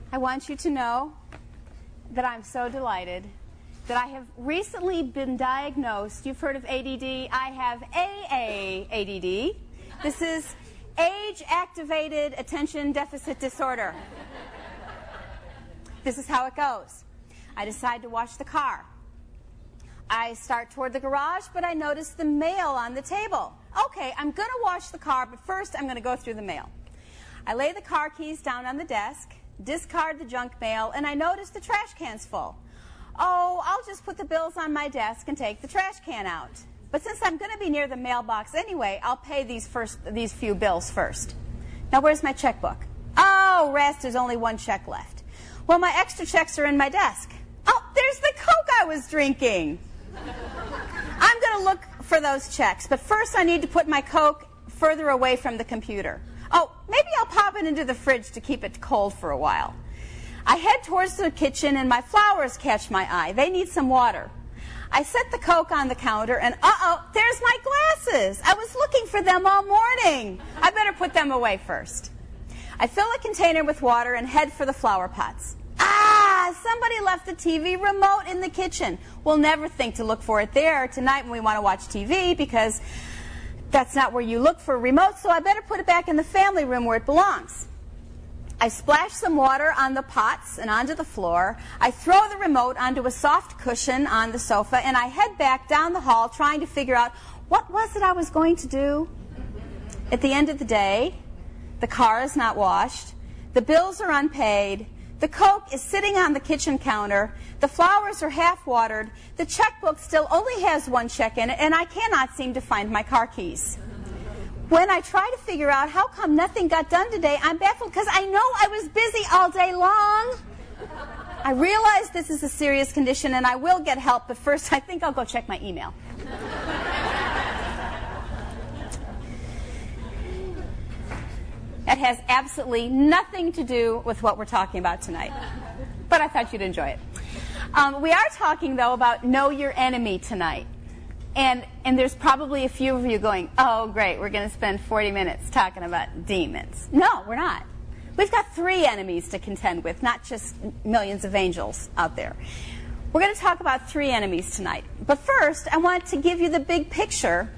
I want you to know that I'm so delighted that I have recently been diagnosed. You've heard of ADD. I have AADD. This is Age-Activated Attention Deficit Disorder. This is how it goes. I decide to wash the car. I start toward the garage, but I notice the mail on the table. Okay, I'm going to wash the car, but first I'm going to go through the mail. I lay the car keys down on the desk, discard the junk mail, and I notice the trash can's full. Oh, I'll just put the bills on my desk and take the trash can out. But since I'm going to be near the mailbox anyway, I'll pay these few bills first. Now, where's my checkbook? Oh, rest, there's only one check left. Well, my extra checks are in my desk. Oh, there's the Coke I was drinking. I'm going to look for those checks, but first I need to put my Coke further away from the computer. Oh, maybe I'll pop it into the fridge to keep it cold for a while. I head towards the kitchen and my flowers catch my eye. They need some water. I set the Coke on the counter and there's my glasses. I was looking for them all morning. I better put them away first. I fill a container with water and head for the flower pots. Somebody left the TV remote in the kitchen. We'll never think to look for it there tonight when we want to watch TV because that's not where you look for a remote, so I better put it back in the family room where it belongs. I splash some water on the pots and onto the floor. I throw the remote onto a soft cushion on the sofa, and I head back down the hall trying to figure out what was it I was going to do. At the end of the day, the car is not washed. The bills are unpaid. The Coke is sitting on the kitchen counter. The flowers are half watered. The checkbook still only has one check in it, and I cannot seem to find my car keys. When I try to figure out how come nothing got done today, I'm baffled because I know I was busy all day long. I realize this is a serious condition and I will get help, but first I think I'll go check my email. It has absolutely nothing to do with what we're talking about tonight, but I thought you'd enjoy it. We are talking, though, about know your enemy tonight. And there's probably a few of you going, oh, great, we're going to spend 40 minutes talking about demons. No, we're not. We've got 3 enemies to contend with, not just millions of angels out there. We're going to talk about 3 enemies tonight. But first, I want to give you the big picture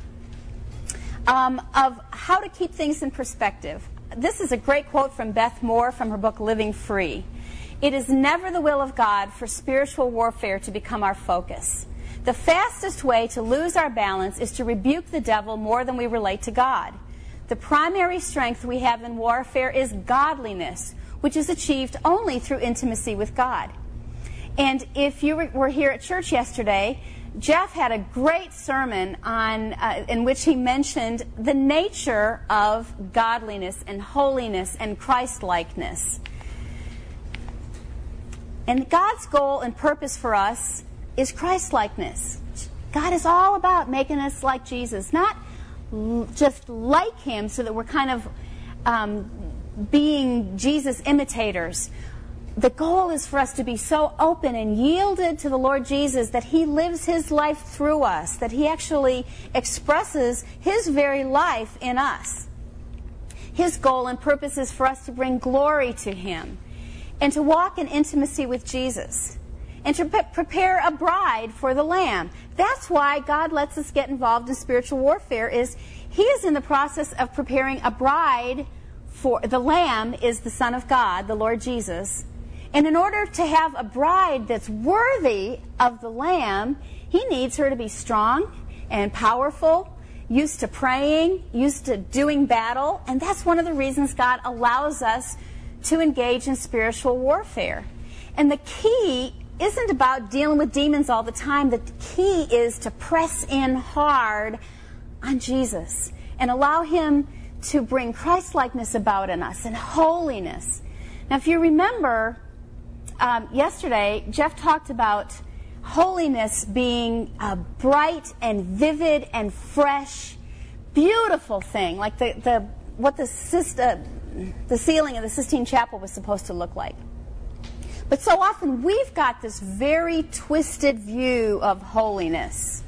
of how to keep things in perspective. This is a great quote from Beth Moore from her book, Living Free. It is never the will of God for spiritual warfare to become our focus. The fastest way to lose our balance is to rebuke the devil more than we relate to God. The primary strength we have in warfare is godliness, which is achieved only through intimacy with God. And if you were here at church yesterday, Jeff had a great sermon on in which he mentioned the nature of godliness and holiness and Christ-likeness. And God's goal and purpose for us is Christ-likeness. God is all about making us like Jesus, not just like him so that we're kind of being Jesus imitators. The goal is for us to be so open and yielded to the Lord Jesus that he lives his life through us, that he actually expresses his very life in us. His goal and purpose is for us to bring glory to him and to walk in intimacy with Jesus and to prepare a bride for the Lamb. That's why God lets us get involved in spiritual warfare, is he is in the process of preparing a bride for the Lamb is the Son of God, the Lord Jesus. And in order to have a bride that's worthy of the Lamb, he needs her to be strong and powerful, used to praying, used to doing battle. And that's one of the reasons God allows us to engage in spiritual warfare. And the key isn't about dealing with demons all the time. The key is to press in hard on Jesus and allow him to bring Christ-likeness about in us and holiness. Now, if you remember, yesterday, Jeff talked about holiness being a bright and vivid and fresh, beautiful thing, like what the ceiling of the Sistine Chapel was supposed to look like. But so often we've got this very twisted view of holiness.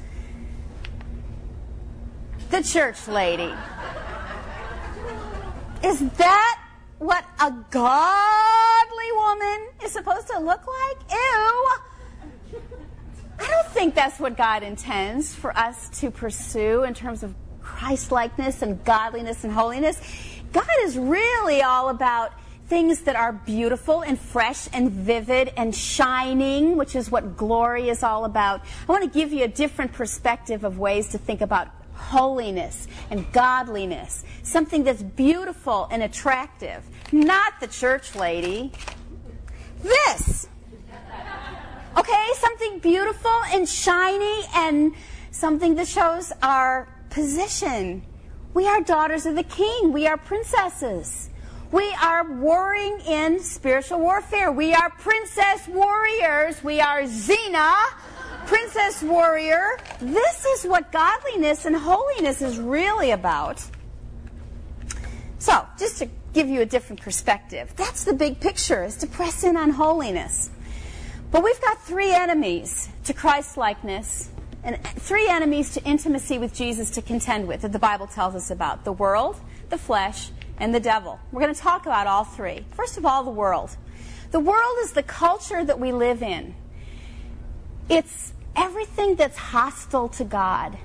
The church lady. Is that what a godly woman is supposed to look like? Ew! I don't think that's what God intends for us to pursue in terms of Christ-likeness and godliness and holiness. God is really all about things that are beautiful and fresh and vivid and shining, which is what glory is all about. I want to give you a different perspective of ways to think about holiness and godliness, something that's beautiful and attractive. Not the church lady. This. Okay, something beautiful and shiny and something that shows our position. We are daughters of the King. We are princesses. We are warring in spiritual warfare. We are princess warriors. We are Xena, princess warrior. This is what godliness and holiness is really about. So, just to give you a different perspective, that's the big picture, is to press in on holiness. But we've got three enemies to Christ-likeness and three enemies to intimacy with Jesus to contend with that the Bible tells us about: the world, the flesh, and the devil. We're going to talk about all three. First of all, the world. The world is the culture that we live in. It's everything that's hostile to God.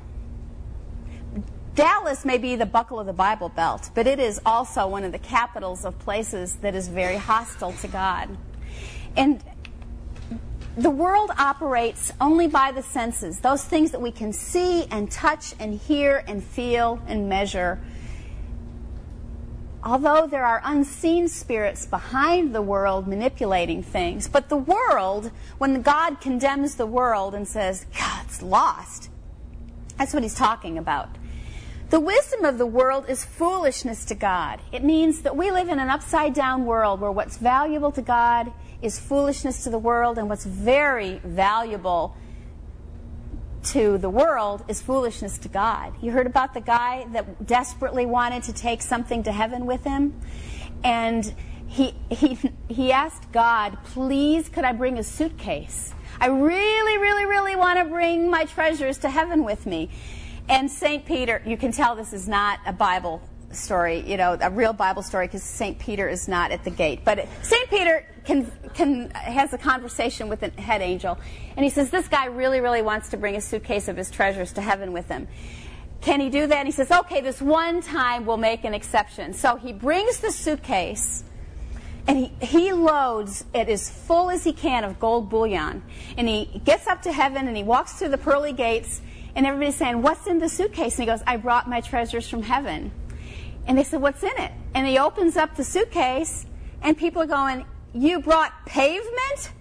Dallas may be the buckle of the Bible Belt, but it is also one of the capitals of places that is very hostile to God. And the world operates only by the senses, those things that we can see and touch and hear and feel and measure. Although there are unseen spirits behind the world manipulating things, but the world, when God condemns the world and says, God, it's lost, that's what he's talking about. The wisdom of the world is foolishness to God. It means that we live in an upside-down world where what's valuable to God is foolishness to the world, and what's very valuable to the world is foolishness to God. You heard about the guy that desperately wanted to take something to heaven with him, and he asked God, please, could I bring a suitcase? I really want to bring my treasures to heaven with me. And St. Peter, you can tell this is not a Bible story, a real Bible story, because St. Peter is not at the gate. But St. Peter has a conversation with the head angel, and he says, this guy really wants to bring a suitcase of his treasures to heaven with him. Can he do that? And he says, okay, this one time we'll make an exception. So he brings the suitcase, and he loads it as full as he can of gold bullion. And he gets up to heaven, and he walks through the pearly gates, and everybody's saying, what's in the suitcase? And he goes, I brought my treasures from heaven. And they said, what's in it? And he opens up the suitcase, and people are going, you brought pavement?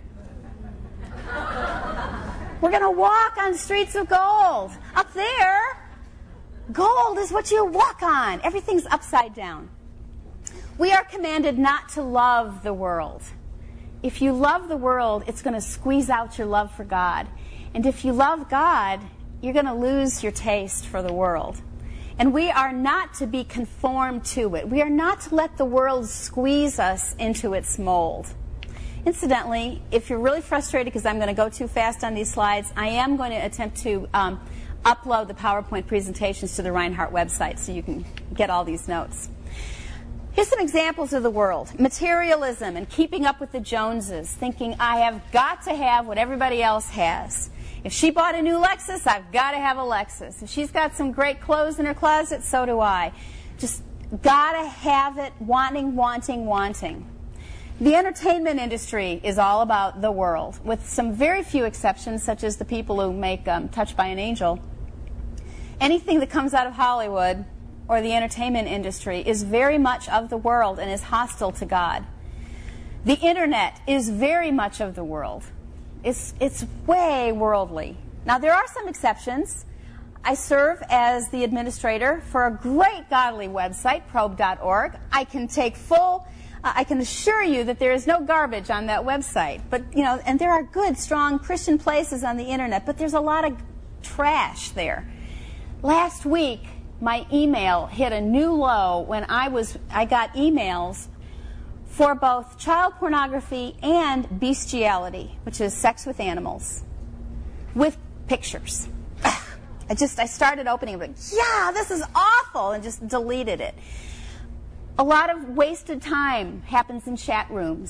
We're going to walk on streets of gold. Up there, gold is what you walk on. Everything's upside down. We are commanded not to love the world. If you love the world, it's going to squeeze out your love for God. And if you love God, you're going to lose your taste for the world. And we are not to be conformed to it. We are not to let the world squeeze us into its mold. Incidentally, if you're really frustrated because I'm going to go too fast on these slides, I am going to attempt to upload the PowerPoint presentations to the Reinhardt website so you can get all these notes. Here's some examples of the world. Materialism and keeping up with the Joneses, thinking I have got to have what everybody else has. If she bought a new Lexus, I've got to have a Lexus. If she's got some great clothes in her closet, so do I. Just got to have it, wanting. The entertainment industry is all about the world, with some very few exceptions, such as the people who make Touched by an Angel. Anything that comes out of Hollywood or the entertainment industry is very much of the world and is hostile to God. The internet is very much of the world. It's way worldly. Now, there are some exceptions. I serve as the administrator for a great godly website, probe.org. I can assure you that there is no garbage on that website. But, and there are good, strong Christian places on the internet, but there's a lot of trash there. Last week, my email hit a new low when I got emails for both child pornography and bestiality, which is sex with animals, with pictures. I started opening it, like, yeah, this is awful, and just deleted it. A lot of wasted time happens in chat rooms.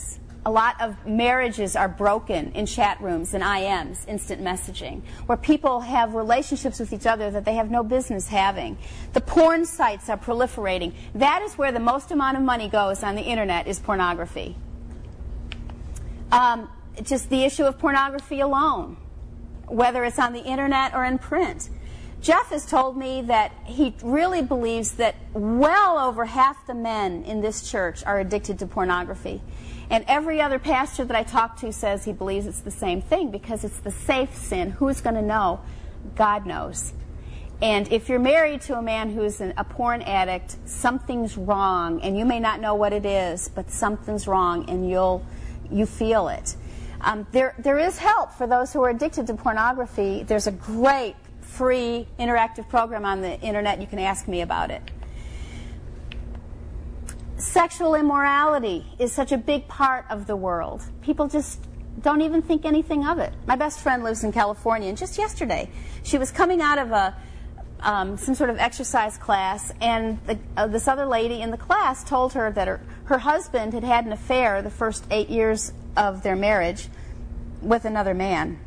a lot of marriages are broken in chat rooms and IMs, instant messaging, where people have relationships with each other that they have no business having. The porn sites are proliferating. That is where the most amount of money goes on the internet, is pornography. Just the issue of pornography alone, whether it's on the internet or in print. Jeff has told me that he really believes that well over half the men in this church are addicted to pornography. And every other pastor that I talk to says he believes it's the same thing, because it's the safe sin. Who's going to know? God knows. And if you're married to a man who's a porn addict, something's wrong. And you may not know what it is, but something's wrong, and you feel it. There is help for those who are addicted to pornography. There's a great free interactive program on the internet. You can ask me about it. Sexual immorality is such a big part of the world. People just don't even think anything of it. My best friend lives in California, and just yesterday she was coming out of some sort of exercise class, and this other lady in the class told her that her husband had had an affair the first 8 years of their marriage with another man.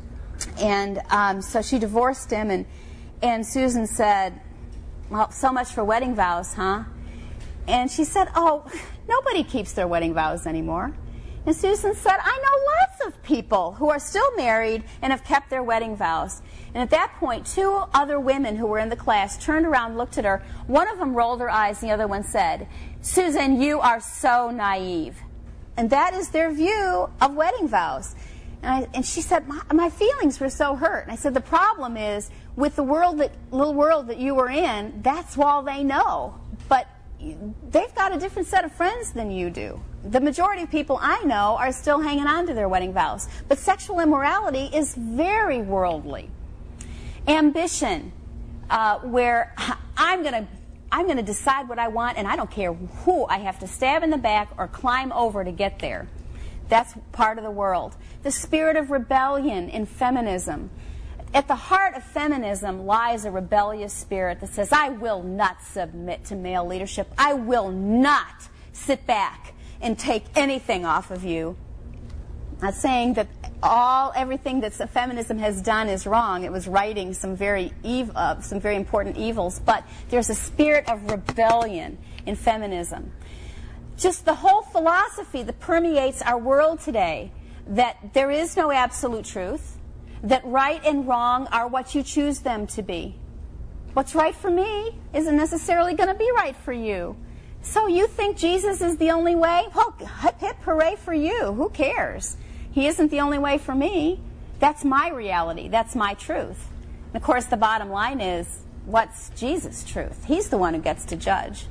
And so she divorced him, and Susan said, "Well, so much for wedding vows, huh?" And she said, "Oh, nobody keeps their wedding vows anymore." And Susan said, "I know lots of people who are still married and have kept their wedding vows." And at that point, two other women who were in the class turned around, looked at her. One of them rolled her eyes, and the other one said, "Susan, you are so naive." And that is their view of wedding vows. And she said, my feelings were so hurt. And I said, the problem is, with the little world that you were in, that's all they know. But they've got a different set of friends than you do. The majority of people I know are still hanging on to their wedding vows. But sexual immorality is very worldly. Ambition, where I'm going to decide what I want, and I don't care who I have to stab in the back or climb over to get there. That's part of the world. The spirit of rebellion in feminism. At the heart of feminism lies a rebellious spirit that says, I will not submit to male leadership. I will not sit back and take anything off of you. I'm not saying that everything that feminism has done is wrong. It was righting some very important evils. But there's a spirit of rebellion in feminism. Just the whole philosophy that permeates our world today, that there is no absolute truth, that right and wrong are what you choose them to be. What's right for me isn't necessarily going to be right for you. So you think Jesus is the only way? Well, hip, hip, hooray for you. Who cares? He isn't the only way for me. That's my reality. That's my truth. And of course, the bottom line is, what's Jesus' truth? He's the one who gets to judge.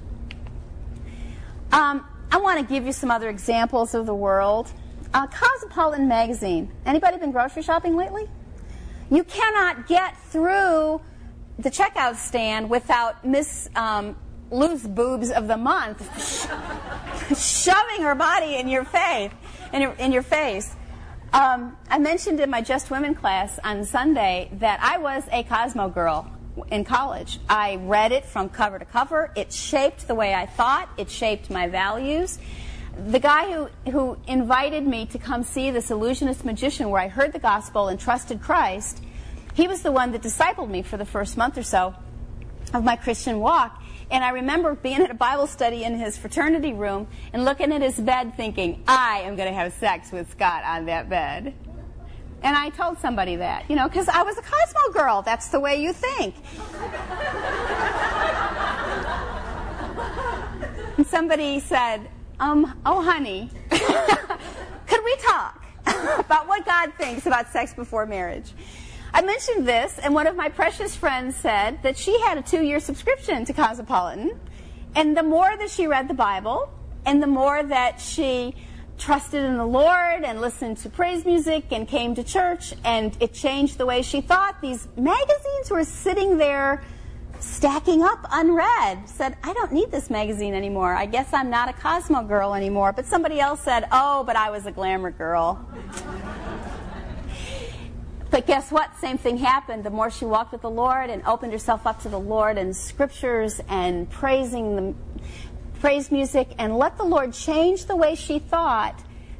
I want to give you some other examples of the world. Cosmopolitan magazine. Anybody been grocery shopping lately? You cannot get through the checkout stand without Miss Loose Boobs of the Month shoving her body in your face. I mentioned in my Just Women class on Sunday that I was a Cosmo girl in college. I read it from cover to cover. It shaped the way I thought. It shaped my values. The guy who invited me to come see this illusionist magician where I heard the gospel and trusted Christ, he was the one that discipled me for the first month or so of my Christian walk. And I remember being at a Bible study in his fraternity room and looking at his bed thinking, I am going to have sex with Scott on that bed. And I told somebody that, because I was a Cosmo girl. That's the way you think. And somebody said, oh, honey, could we talk about what God thinks about sex before marriage? I mentioned this, and one of my precious friends said that she had a 2-year subscription to Cosmopolitan, and the more that she read the Bible, and the more that she trusted in the Lord and listened to praise music and came to church, and it changed the way she thought. These magazines were sitting there stacking up unread. Said, I don't need this magazine anymore. I guess I'm not a Cosmo girl anymore. But somebody else said, oh, but I was a glamour girl. But guess what? Same thing happened. The more she walked with the Lord and opened herself up to the Lord and scriptures and praise music and let the Lord change the way she thought,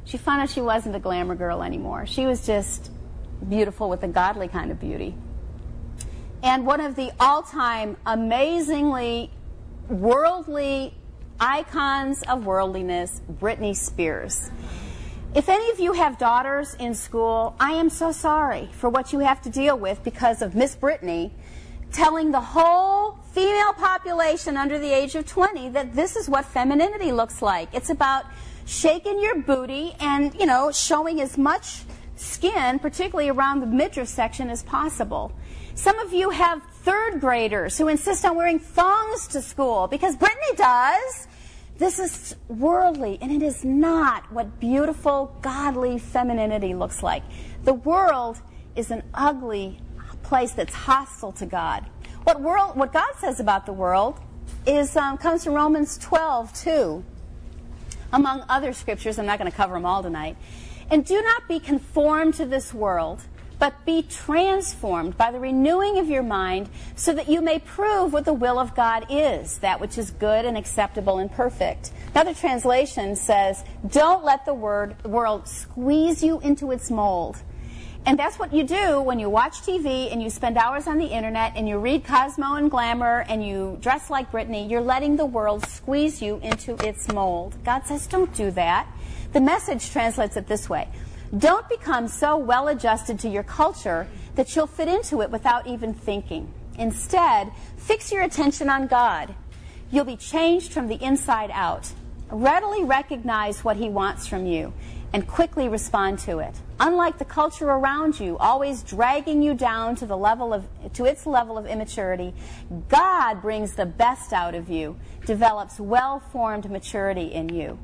she found out she wasn't a glamour girl anymore. She was just beautiful with a godly kind of beauty. And one of the all-time amazingly worldly icons of worldliness, Britney Spears. If any of you have daughters in school, I am so sorry for what you have to deal with because of Miss Britney telling the whole female population under the age of 20 that this is what femininity looks like. It's about shaking your booty and, showing as much skin, particularly around the midriff section, as possible. Some of you have third graders who insist on wearing thongs to school because Britney does. This is worldly, and it is not what beautiful, godly femininity looks like. The world is an ugly place that's hostile to God. What God says about the world comes from Romans 12:2, among other scriptures. I'm not going to cover them all tonight. And do not be conformed to this world, but be transformed by the renewing of your mind, so that you may prove what the will of God is, that which is good and acceptable and perfect. Another translation says, don't let the world squeeze you into its mold. And that's what you do when you watch TV and you spend hours on the internet and you read Cosmo and Glamour and you dress like Britney. You're letting the world squeeze you into its mold. God says, don't do that. The Message translates it this way. Don't become so well adjusted to your culture that you'll fit into it without even thinking. Instead, fix your attention on God. You'll be changed from the inside out. Readily recognize what He wants from you and quickly respond to it. Unlike the culture around you, always dragging you down to its level of immaturity, God brings the best out of you, develops well-formed maturity in you.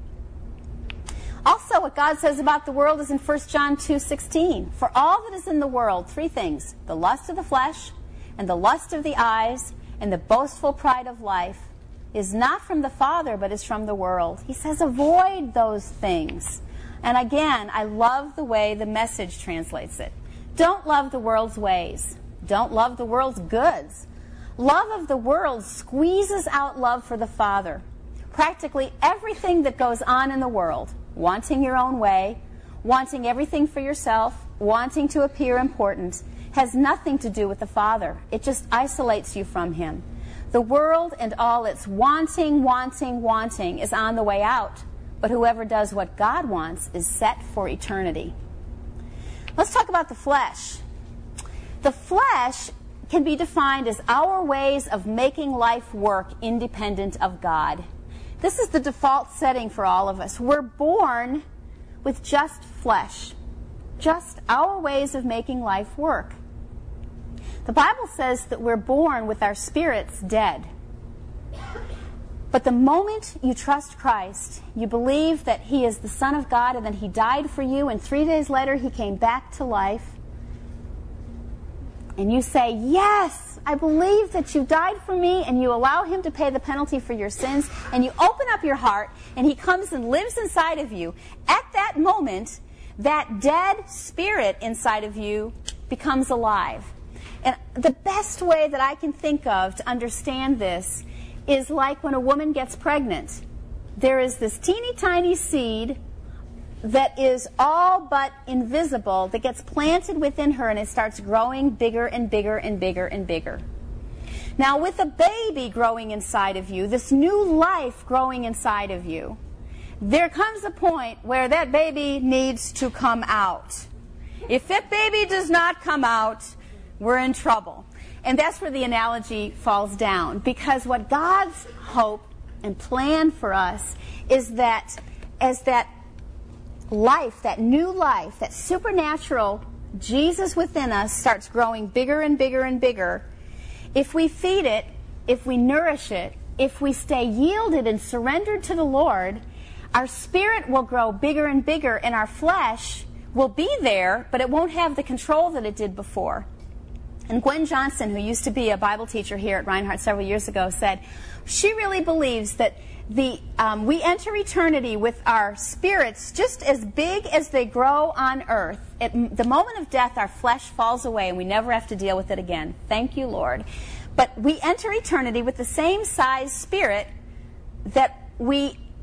Also, what God says about the world is in 1 John 2:16. For all that is in the world, three things: the lust of the flesh, and the lust of the eyes, and the boastful pride of life, is not from the Father, but is from the world. He says, avoid those things. And again, I love the way the Message translates it. Don't love the world's ways. Don't love the world's goods. Love of the world squeezes out love for the Father. Practically everything that goes on in the world, wanting your own way, wanting everything for yourself, wanting to appear important, has nothing to do with the Father. It just isolates you from Him. The world and all its wanting is on the way out. But whoever does what God wants is set for eternity. Let's talk about the flesh. The flesh can be defined as our ways of making life work independent of God. This is the default setting for all of us. We're born with just flesh, just our ways of making life work. The Bible says that we're born with our spirits dead. But the moment you trust Christ, you believe that He is the Son of God and that He died for you, and 3 days later He came back to life, and you say, yes, I believe that you died for me, and you allow Him to pay the penalty for your sins, and you open up your heart, and He comes and lives inside of you. At that moment, that dead spirit inside of you becomes alive. And the best way that I can think of to understand this is like when a woman gets pregnant. There is this teeny tiny seed that is all but invisible that gets planted within her, and it starts growing bigger and bigger and bigger and bigger. Now, with a baby growing inside of you, this new life growing inside of you, there comes a point where that baby needs to come out. If that baby does not come out, we're in trouble. And that's where the analogy falls down, because what God's hope and plan for us is that as that life, that new life, that supernatural Jesus within us starts growing bigger and bigger and bigger, if we feed it, if we nourish it, if we stay yielded and surrendered to the Lord, our spirit will grow bigger and bigger, and our flesh will be there, but it won't have the control that it did before. And Gwen Johnson, who used to be a Bible teacher here at Reinhardt several years ago, said she really believes that we enter eternity with our spirits just as big as they grow on earth. At the moment of death, our flesh falls away and we never have to deal with it again. Thank you, Lord. But we enter eternity with the same size spirit that we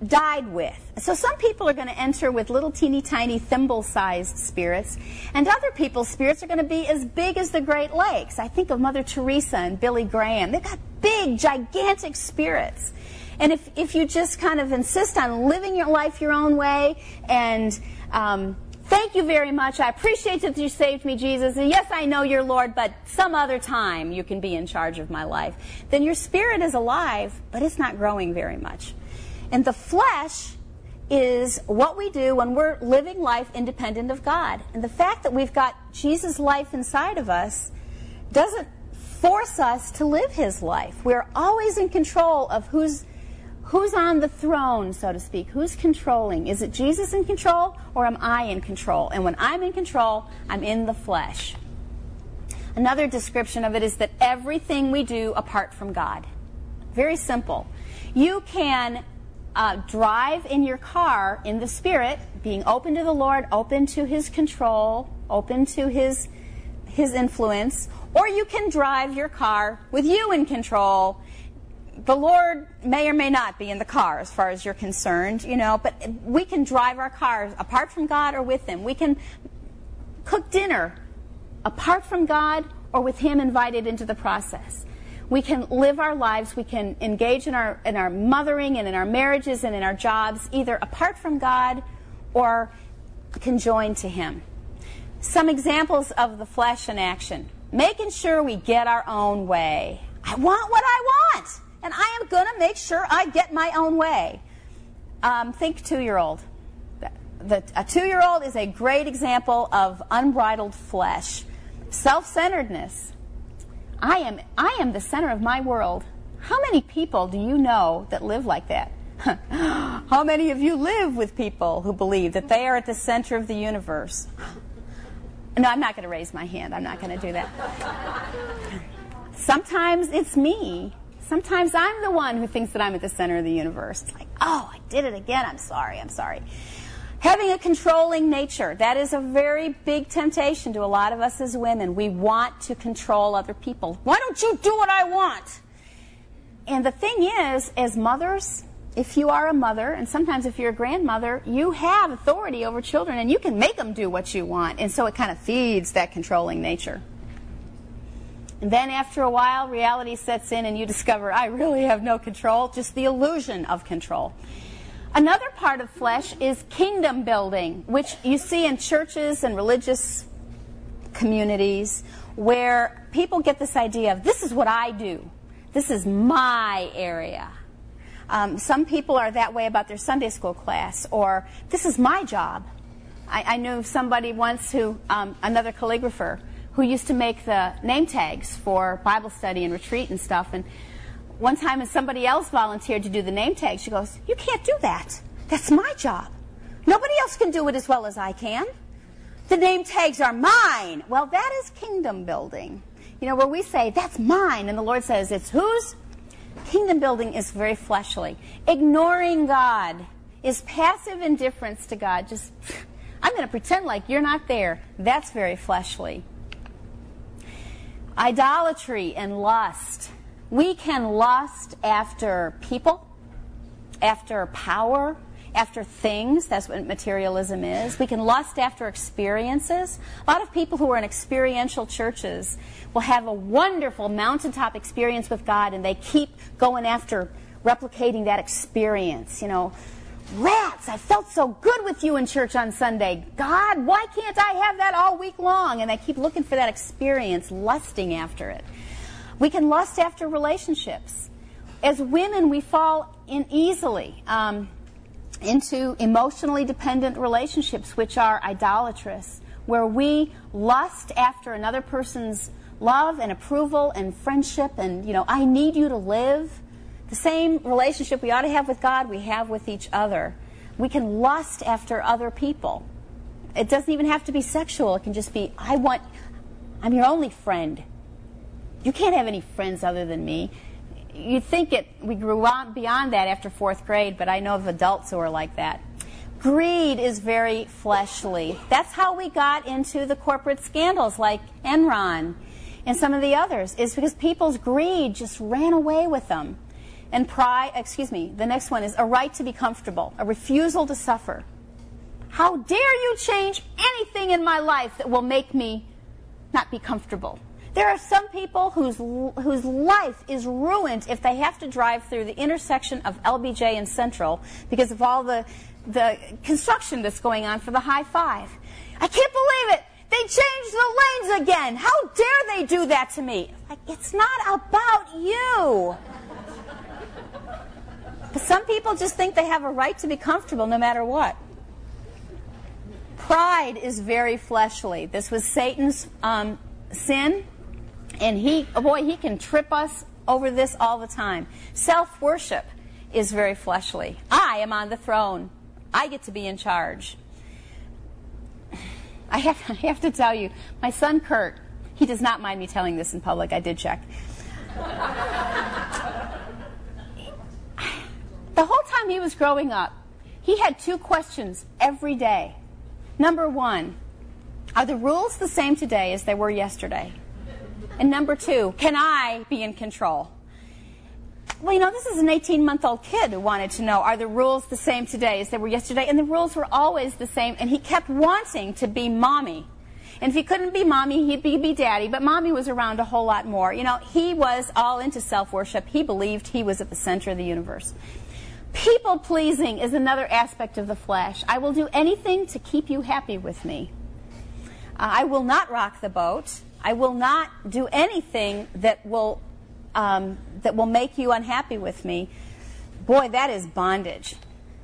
died with. So some people are going to enter with little teeny tiny thimble-sized spirits, and other people's spirits are going to be as big as the Great Lakes. I think of Mother Teresa and Billy Graham. They've got big, gigantic spirits. And if you just kind of insist on living your life your own way and thank you very much, I appreciate that you saved me, Jesus, and yes, I know you're Lord, but some other time you can be in charge of my life, then your spirit is alive, but it's not growing very much. And the flesh is what we do when we're living life independent of God. And the fact that we've got Jesus' life inside of us doesn't force us to live his life. We're always in control of who's on the throne, so to speak. Who's controlling? Is it Jesus in control, or am I in control? And when I'm in control, I'm in the flesh. Another description of it is that everything we do apart from God. Very simple. You can drive in your car in the Spirit, being open to the Lord, open to his control, open to his influence, or you can drive your car with you in control. The Lord may or may not be in the car as far as you're concerned, but we can drive our cars apart from God or with him. We can cook dinner apart from God or with him invited into the process. We can live our lives, we can engage in our mothering and in our marriages and in our jobs, either apart from God or conjoined to him. Some examples of the flesh in action. Making sure we get our own way. I want what I want, and I am going to make sure I get my own way. Think 2-year-old. A 2-year-old is a great example of unbridled flesh. Self-centeredness. I am the center of my world. How many people do you know that live like that? How many of you live with people who believe that they are at the center of the universe? No, I'm not going to raise my hand. I'm not going to do that. Sometimes it's me. Sometimes I'm the one who thinks that I'm at the center of the universe. It's like, oh, I did it again. I'm sorry. Having a controlling nature, that is a very big temptation to a lot of us as women. We want to control other people. Why don't you do what I want? And the thing is, as mothers, if you are a mother, and sometimes if you're a grandmother, you have authority over children, and you can make them do what you want. And so it kind of feeds that controlling nature. And then after a while, reality sets in, and you discover, I really have no control, just the illusion of control. Another part of flesh is kingdom building, which you see in churches and religious communities where people get this idea of, this is what I do. This is my area. Some people are that way about their Sunday school class, or this is my job. I knew somebody once another calligrapher, who used to make the name tags for Bible study and retreat and stuff, and one time when somebody else volunteered to do the name tag, she goes, you can't do that. That's my job. Nobody else can do it as well as I can. The name tags are mine. Well, that is kingdom building. Where we say, that's mine, and the Lord says, it's whose? Kingdom building is very fleshly. Ignoring God is passive indifference to God. Just, I'm going to pretend like you're not there. That's very fleshly. Idolatry and lust. We can lust after people, after power, after things. That's what materialism is. We can lust after experiences. A lot of people who are in experiential churches will have a wonderful mountaintop experience with God, and they keep going after replicating that experience. Rats, I felt so good with you in church on Sunday. God, why can't I have that all week long? And they keep looking for that experience, lusting after it. We can lust after relationships. As women, we fall in easily into emotionally dependent relationships, which are idolatrous, where we lust after another person's love and approval and friendship and, I need you to live. The same relationship we ought to have with God, we have with each other. We can lust after other people. It doesn't even have to be sexual. It can just be, I'm your only friend. You can't have any friends other than me. You'd think we grew on beyond that after 4th grade, but I know of adults who are like that. Greed is very fleshly. That's how we got into the corporate scandals like Enron and some of the others, is because people's greed just ran away with them. And the next one is a right to be comfortable, a refusal to suffer. How dare you change anything in my life that will make me not be comfortable? There are some people whose life is ruined if they have to drive through the intersection of LBJ and Central because of all the construction that's going on for the High Five. I can't believe it! They changed the lanes again! How dare they do that to me? Like, it's not about you! But some people just think they have a right to be comfortable no matter what. Pride is very fleshly. This was Satan's sin, and he can trip us over this all the time. Self-worship is very fleshly. I am on the throne. I get to be in charge. I have to tell you, my son Kurt, he does not mind me telling this in public. I did check. The whole time he was growing up, he had 2 questions every day. Number 1, are the rules the same today as they were yesterday? And number 2, can I be in control? Well, this is an 18-month-old kid who wanted to know, are the rules the same today as they were yesterday? And the rules were always the same, and he kept wanting to be mommy. And if he couldn't be mommy, he'd be daddy, but mommy was around a whole lot more. He was all into self-worship. He believed he was at the center of the universe. People-pleasing is another aspect of the flesh. I will do anything to keep you happy with me. I will not rock the boat. I will not do anything that will make you unhappy with me. Boy, that is bondage.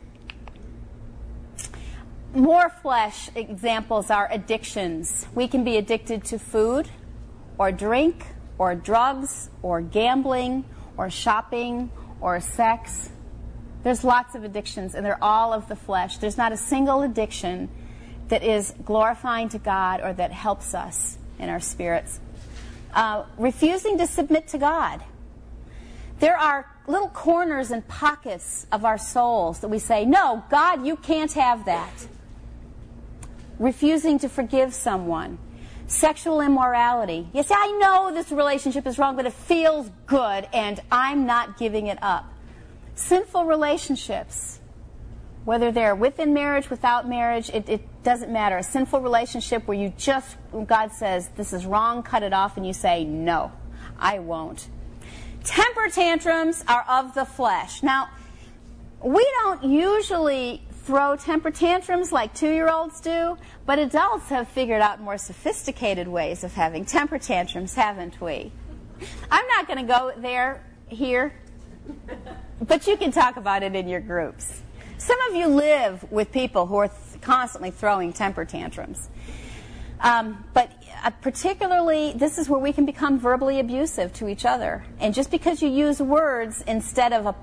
More flesh examples are addictions. We can be addicted to food, or drink, or drugs, or gambling, or shopping, or sex. There's lots of addictions, and they're all of the flesh. There's not a single addiction that is glorifying to God or that helps us in our spirits. Refusing to submit to God. There are little corners and pockets of our souls that we say, no, God, you can't have that. Refusing to forgive someone. Sexual immorality. Yes, I know this relationship is wrong, but it feels good, and I'm not giving it up. Sinful relationships, whether they're within marriage, without marriage, it doesn't matter. A sinful relationship where God says, this is wrong, cut it off, and you say, no, I won't. Temper tantrums are of the flesh. Now, we don't usually throw temper tantrums like 2-year-olds do, but adults have figured out more sophisticated ways of having temper tantrums, haven't we? I'm not going to go there here, but you can talk about it in your groups. Some of you live with people who are constantly throwing temper tantrums. But particularly, this is where we can become verbally abusive to each other. And just because you use words instead of a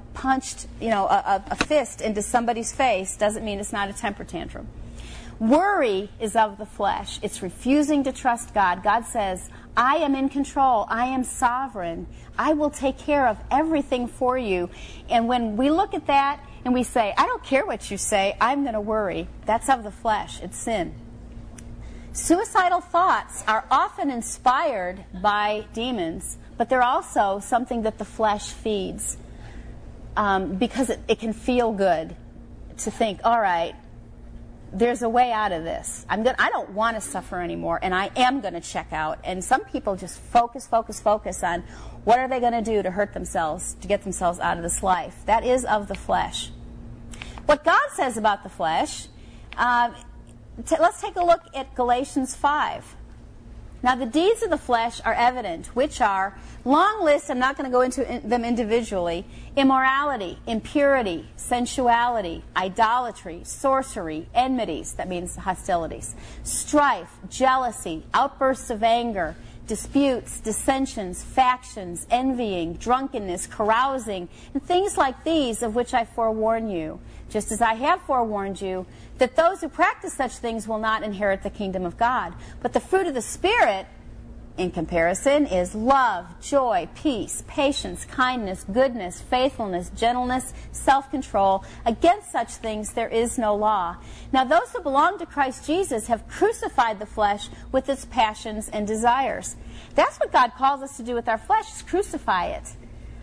fist into somebody's face doesn't mean it's not a temper tantrum. Worry is of the flesh. It's refusing to trust God. God says, I am in control. I am sovereign. I will take care of everything for you. And when we look at that and we say, I don't care what you say, I'm going to worry, that's of the flesh. It's sin. Suicidal thoughts are often inspired by demons, but they're also something that the flesh feeds because it can feel good to think, all right, there's a way out of this. I don't want to suffer anymore, and I am going to check out. And some people just focus on what are they going to do to hurt themselves, to get themselves out of this life. That is of the flesh. What God says about the flesh, let's take a look at Galatians 5. Now, the deeds of the flesh are evident, which are, long list, I'm not going to go into them individually, immorality, impurity, sensuality, idolatry, sorcery, enmities, that means hostilities, strife, jealousy, outbursts of anger, disputes, dissensions, factions, envying, drunkenness, carousing, and things like these, of which I forewarn you, just as I have forewarned you, that those who practice such things will not inherit the kingdom of God. But the fruit of the Spirit, in comparison, is love, joy, peace, patience, kindness, goodness, faithfulness, gentleness, self-control. Against such things there is no law. Now those who belong to Christ Jesus have crucified the flesh with its passions and desires. That's what God calls us to do with our flesh, is crucify it.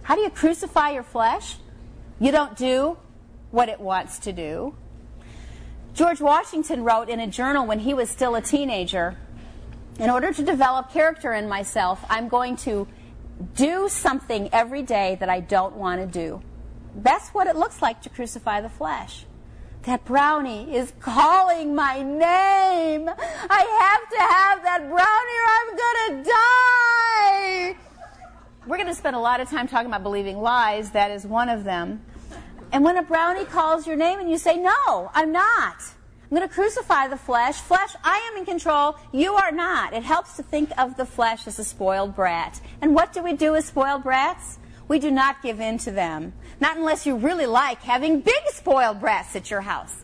How do you crucify your flesh? You don't do what it wants to do. George Washington wrote in a journal when he was still a teenager, in order to develop character in myself, I'm going to do something every day that I don't want to do. That's what it looks like to crucify the flesh. That brownie is calling my name. I have to have that brownie or I'm going to die. We're going to spend a lot of time talking about believing lies. That is one of them. And when a brownie calls your name and you say, no, I'm not. I'm going to crucify the flesh. Flesh, I am in control. You are not. It helps to think of the flesh as a spoiled brat. And what do we do as spoiled brats? We do not give in to them. Not unless you really like having big spoiled brats at your house.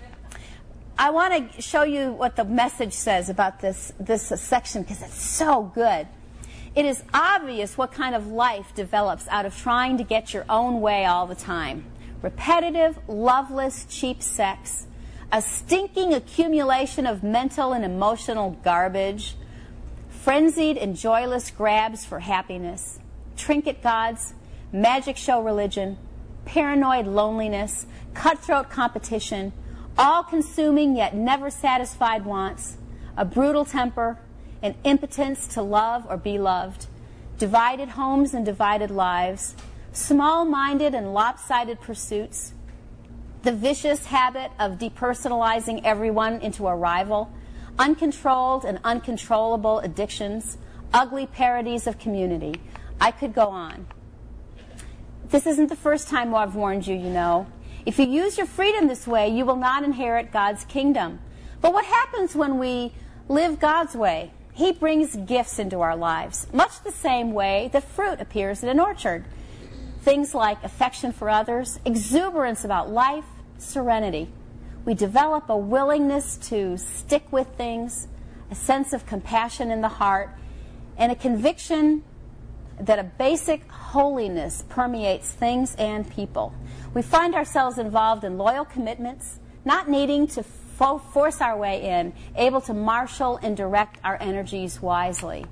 I want to show you what the message says about this section because it's so good. It is obvious what kind of life develops out of trying to get your own way all the time. Repetitive, loveless, cheap sex. A stinking accumulation of mental and emotional garbage. Frenzied and joyless grabs for happiness. Trinket gods. Magic show religion. Paranoid loneliness. Cutthroat competition. All-consuming yet never satisfied wants. A brutal temper. An impotence to love or be loved. Divided homes and divided lives. Small-minded and lopsided pursuits. The vicious habit of depersonalizing everyone into a rival. Uncontrolled and uncontrollable addictions. Ugly parodies of community. I could go on. This isn't the first time I've warned you, you know. If you use your freedom this way, you will not inherit God's kingdom. But what happens when we live God's way? He brings gifts into our lives, much the same way that fruit appears in an orchard. Things like affection for others, exuberance about life, serenity. We develop a willingness to stick with things, a sense of compassion in the heart, and a conviction that a basic holiness permeates things and people. We find ourselves involved in loyal commitments, not needing to force our way in, able to marshal and direct our energies wisely.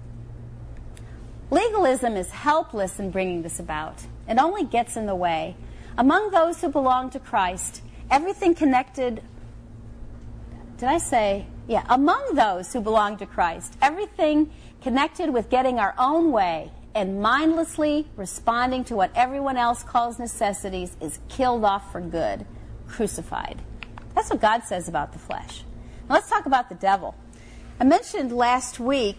Legalism is helpless in bringing this about. It only gets in the way. Among those who belong to Christ, everything connected... among those who belong to Christ, everything connected with getting our own way and mindlessly responding to what everyone else calls necessities is killed off for good, crucified. That's what God says about the flesh. Now let's talk about the devil. I mentioned last week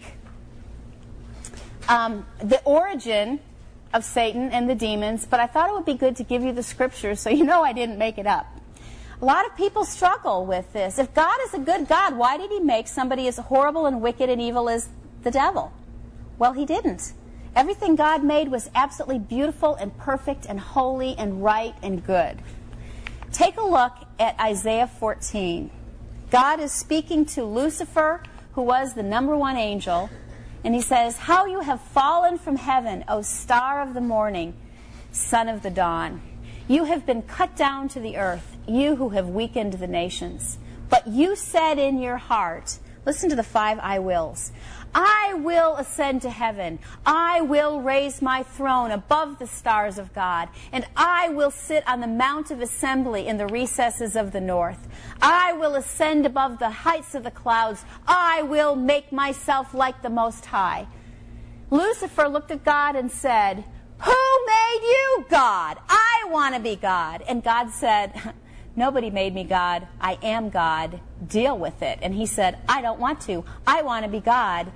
the origin of Satan and the demons, but I thought it would be good to give you the scriptures so you know I didn't make it up. A lot of people struggle with this. If God is a good God, why did he make somebody as horrible and wicked and evil as the devil? Well, he didn't. Everything God made was absolutely beautiful and perfect and holy and right and good. Take a look at Isaiah 14. God is speaking to Lucifer, who was the number one angel, and he says, "How you have fallen from heaven, O star of the morning, son of the dawn. You have been cut down to the earth, you who have weakened the nations. But you said in your heart," listen to the 5 I wills, "I will ascend to heaven. I will raise my throne above the stars of God, and I will sit on the mount of assembly in the recesses of the north. I will ascend above the heights of the clouds. I will make myself like the Most High." Lucifer looked at God and said, "Who made you God? I want to be God." And God said, "Nobody made me God. I am God. Deal with it." And he said, "I don't want to. I want to be God."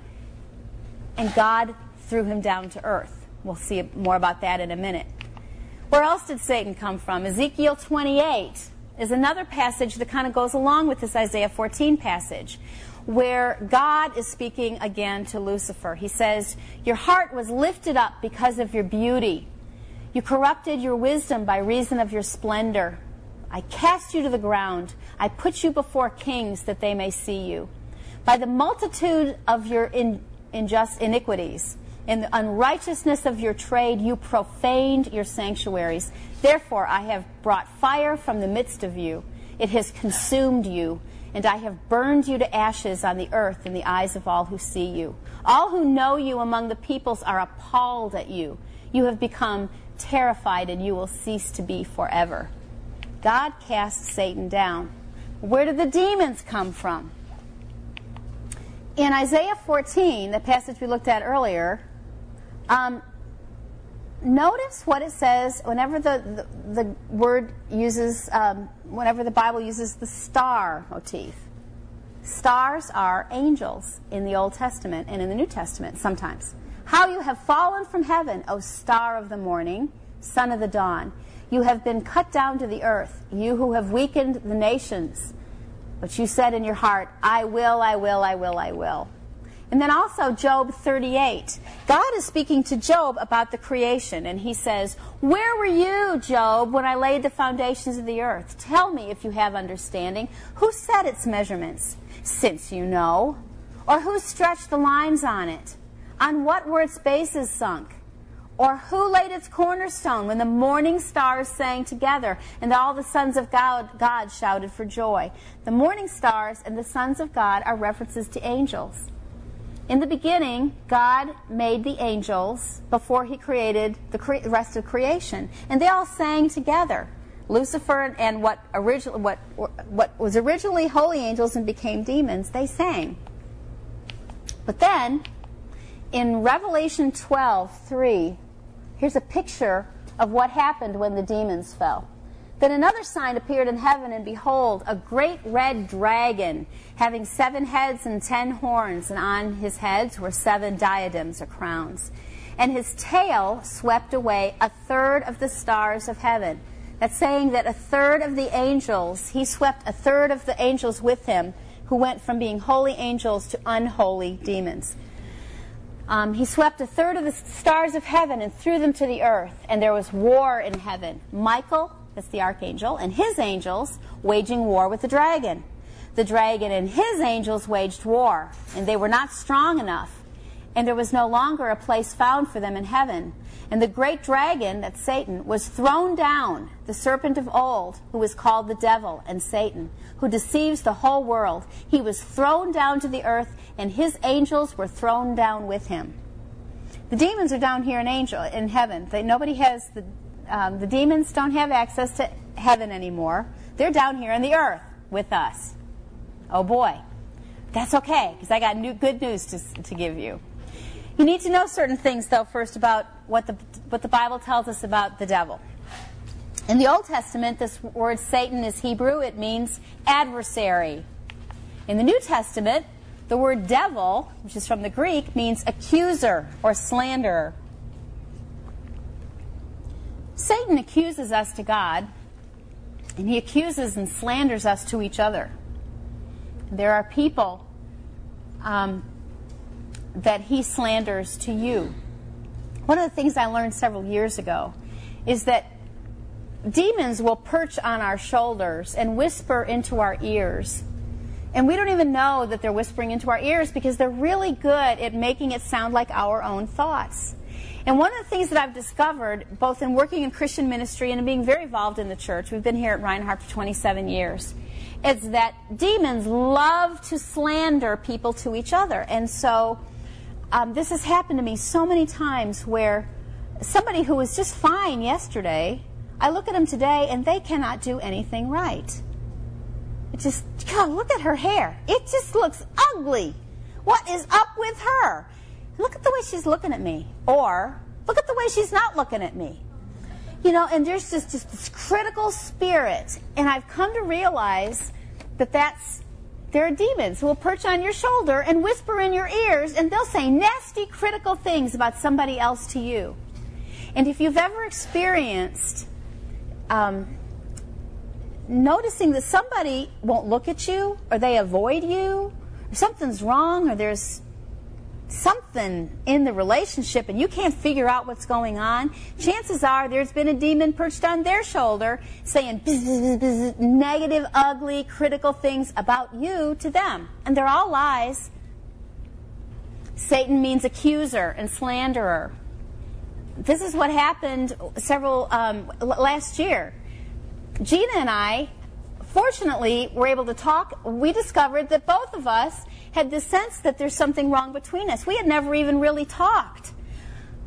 And God threw him down to earth. We'll see more about that in a minute. Where else did Satan come from? Ezekiel 28 is another passage that kind of goes along with this Isaiah 14 passage, where God is speaking again to Lucifer. He says, "Your heart was lifted up because of your beauty. You corrupted your wisdom by reason of your splendor. I cast you to the ground. I put you before kings that they may see you. By the multitude of your unjust iniquities, in the unrighteousness of your trade, you profaned your sanctuaries. Therefore I have brought fire from the midst of you. It has consumed you, and I have burned you to ashes on the earth in the eyes of all who see you. All who know you among the peoples are appalled at you. You have become terrified, and you will cease to be forever. God cast Satan down. Where did the demons come from? In Isaiah 14, the passage we looked at earlier, notice what it says whenever the word uses, whenever the Bible uses the star motif. Stars are angels in the Old Testament and in the New Testament sometimes. How you have fallen from heaven, O star of the morning, son of the dawn. You have been cut down to the earth, you who have weakened the nations. But you said in your heart, I will, I will, I will, I will. And then also Job 38. God is speaking to Job about the creation, and he says, where were you, Job, when I laid the foundations of the earth? Tell me if you have understanding. Who set its measurements, since you know? Or who stretched the lines on it? On what were its bases sunk? Or who laid its cornerstone when the morning stars sang together and all the sons of God shouted for joy? The morning stars and the sons of God are references to angels. In the beginning, God made the angels before he created the rest of creation. And they all sang together. Lucifer and what was originally holy angels and became demons, they sang. But then, in Revelation 12:3, here's a picture of what happened when the demons fell. Then another sign appeared in heaven, and behold, a great red dragon, having 7 heads and 10 horns, and on his heads were 7 diadems or crowns. And his tail swept away 1/3 of the stars of heaven. That's saying that 1/3 of the angels, he swept 1/3 of the angels with him, who went from being holy angels to unholy demons. He swept 1/3 of the stars of heaven and threw them to the earth, and there was war in heaven. Michael, that's the archangel, and his angels waging war with the dragon. The dragon and his angels waged war, and they were not strong enough, and there was no longer a place found for them in heaven. And the great dragon, that's Satan, was thrown down, the serpent of old, who was called the devil and Satan, who deceives the whole world. He was thrown down to the earth, and his angels were thrown down with him. The demons are down here in heaven. Nobody has the demons don't have access to heaven anymore. They're down here on the earth with us. Oh boy, that's okay, because I got good news to give you. You need to know certain things, though, first about what the Bible tells us about the devil. In the Old Testament, this word Satan is Hebrew. It means adversary. In the New Testament, the word devil, which is from the Greek, means accuser or slanderer. Satan accuses us to God, and he accuses and slanders us to each other. There are people that he slanders to you. One of the things I learned several years ago is that demons will perch on our shoulders and whisper into our ears. And we don't even know that they're whispering into our ears because they're really good at making it sound like our own thoughts. And one of the things that I've discovered, both in working in Christian ministry and in being very involved in the church, we've been here at Reinhardt for 27 years, is that demons love to slander people to each other. And so this has happened to me so many times where somebody who was just fine yesterday, I look at them today and they cannot do anything right. It just, God, look at her hair. It just looks ugly. What is up with her? Look at the way she's looking at me. Or, look at the way she's not looking at me. You know, and there's just this critical spirit. And I've come to realize that there are demons who will perch on your shoulder and whisper in your ears, and they'll say nasty, critical things about somebody else to you. And if you've ever experienced noticing that somebody won't look at you, or they avoid you, or something's wrong, or there's something in the relationship and you can't figure out what's going on, chances are there's been a demon perched on their shoulder saying negative, ugly, critical things about you to them. And they're all lies. Satan means accuser and slanderer. This is what happened last year. Gina and I, fortunately, were able to talk. We discovered that both of us had this sense that there's something wrong between us. We had never even really talked.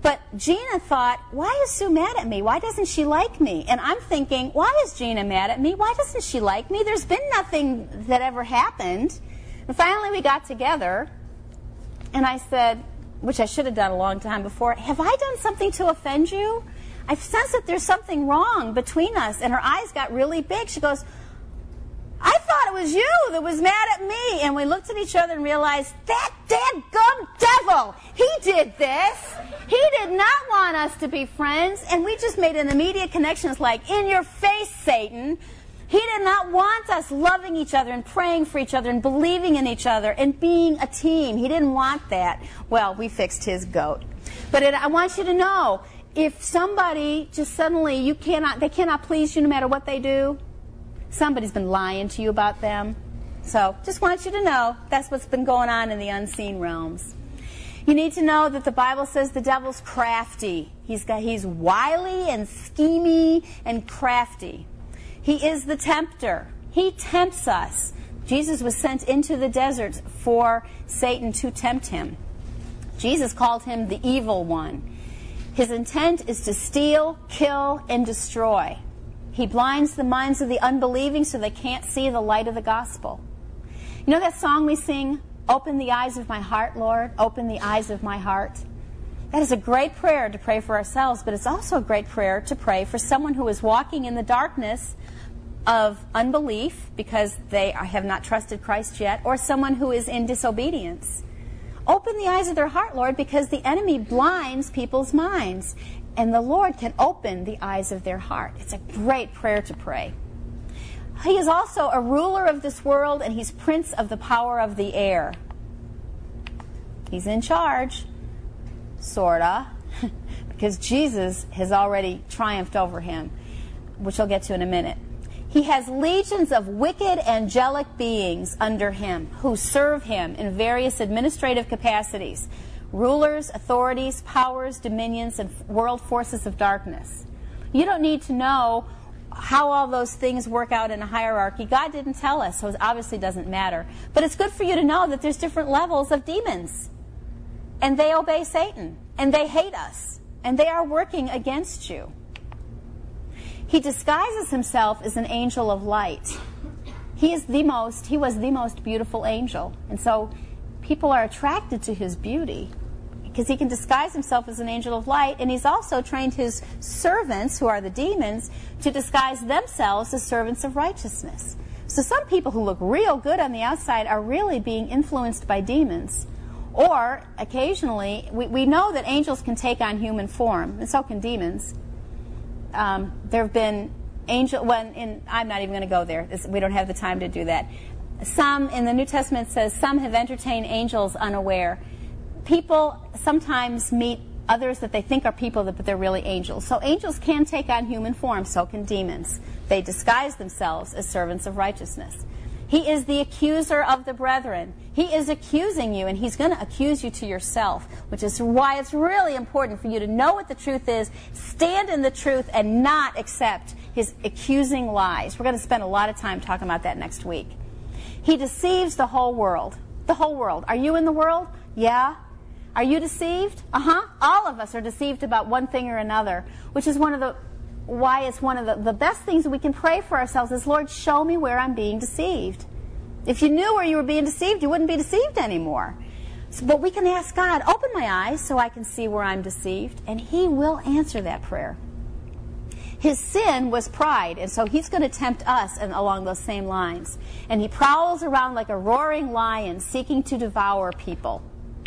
But Gina thought, why is Sue mad at me? Why doesn't she like me? And I'm thinking, why is Gina mad at me? Why doesn't she like me? There's been nothing that ever happened. And finally we got together, and I said, which I should have done a long time before, have I done something to offend you? I sense that there's something wrong between us. And her eyes got really big. She goes, I thought it was you that was mad at me. And we looked at each other and realized, that dadgum devil, he did this. He did not want us to be friends. And we just made an immediate connection. It's like, in your face, Satan. He did not want us loving each other and praying for each other and believing in each other and being a team. He didn't want that. Well, we fixed his goat. But I want you to know, if somebody just suddenly, they cannot please you no matter what they do, somebody's been lying to you about them. So just want you to know that's what's been going on in the unseen realms. You need to know that the Bible says the devil's crafty. He's wily and schemy and crafty. He is the tempter. He tempts us. Jesus was sent into the desert for Satan to tempt him. Jesus called him the evil one. His intent is to steal, kill, and destroy. He blinds the minds of the unbelieving so they can't see the light of the gospel. You know that song we sing, "Open the eyes of my heart, Lord, open the eyes of my heart"? That is a great prayer to pray for ourselves, but it's also a great prayer to pray for someone who is walking in the darkness of unbelief because they have not trusted Christ yet, or someone who is in disobedience. Open the eyes of their heart, Lord, because the enemy blinds people's minds, and the Lord can open the eyes of their heart. It's a great prayer to pray. He is also a ruler of this world, and he's prince of the power of the air. He's in charge, sorta, because Jesus has already triumphed over him, which I'll get to in a minute. He has legions of wicked angelic beings under him who serve him in various administrative capacities, rulers, authorities, powers, dominions, and world forces of darkness. You don't need to know how all those things work out in a hierarchy. God didn't tell us, so it obviously doesn't matter. But it's good for you to know that there's different levels of demons. And they obey Satan. And they hate us. And they are working against you. He disguises himself as an angel of light. He was the most beautiful angel. And so people are attracted to his beauty because he can disguise himself as an angel of light. And he's also trained his servants, who are the demons, to disguise themselves as servants of righteousness. So some people who look real good on the outside are really being influenced by demons. Or occasionally, we know that angels can take on human form, and so can demons. There have been I'm not even going to go there. We don't have the time to do that. Some, in the New Testament, says some have entertained angels unaware. People sometimes meet others that they think are people, but they're really angels. So angels can take on human form, so can demons. They disguise themselves as servants of righteousness. He is the accuser of the brethren. He is accusing you, and he's going to accuse you to yourself, which is why it's really important for you to know what the truth is, stand in the truth, and not accept his accusing lies. We're going to spend a lot of time talking about that next week. He deceives the whole world. The whole world. Are you in the world? Yeah. Are you deceived? All of us are deceived about one thing or another, which is why it's one of the best things that we can pray for ourselves is, Lord, show me where I'm being deceived. If you knew where you were being deceived, you wouldn't be deceived anymore. But we can ask God, open my eyes so I can see where I'm deceived, and he will answer that prayer. His sin was pride, and so he's going to tempt us along those same lines. And he prowls around like a roaring lion, seeking to devour people.